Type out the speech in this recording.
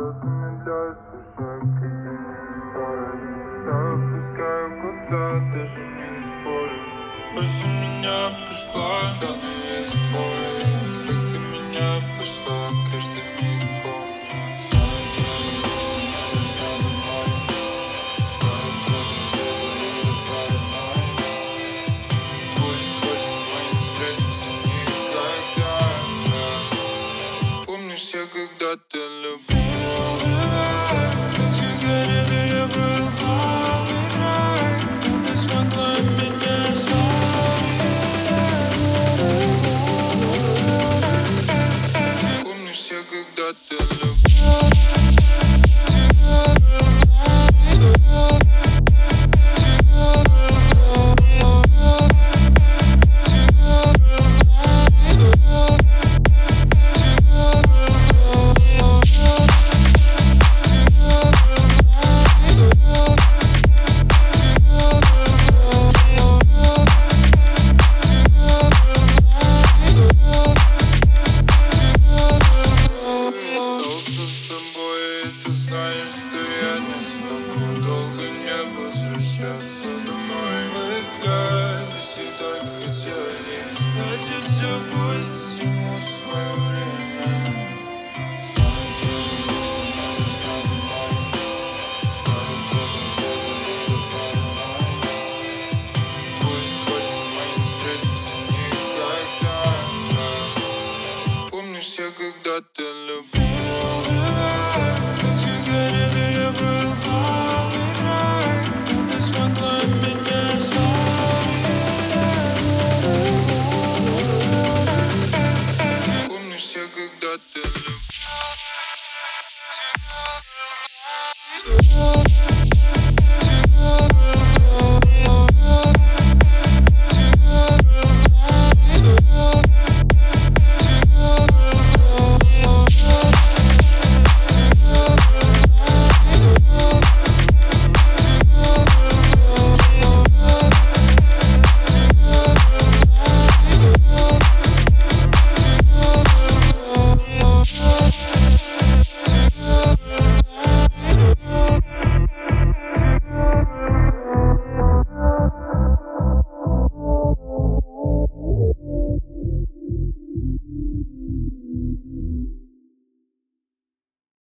замедляю свой шаг, когда не стоит. Я опускаю глаза, даже не спорю. Больше меня обожгла, да, но я спорю. Как ты меня обошла, каждый миг помню. Пусть больше мы не встретимся никогда. Помнишь, я когда-то любил тебя, как сигареты я был рай. Ты смогла меня забыть. Помнишь, я когда-то любил возвращаться домой. Мы клялись и так хотели. Значит, все будет всему свое время. Пусть больше мы не встретимся никогда. Помнишь, я когда-то любил тебя, как сигареты я был.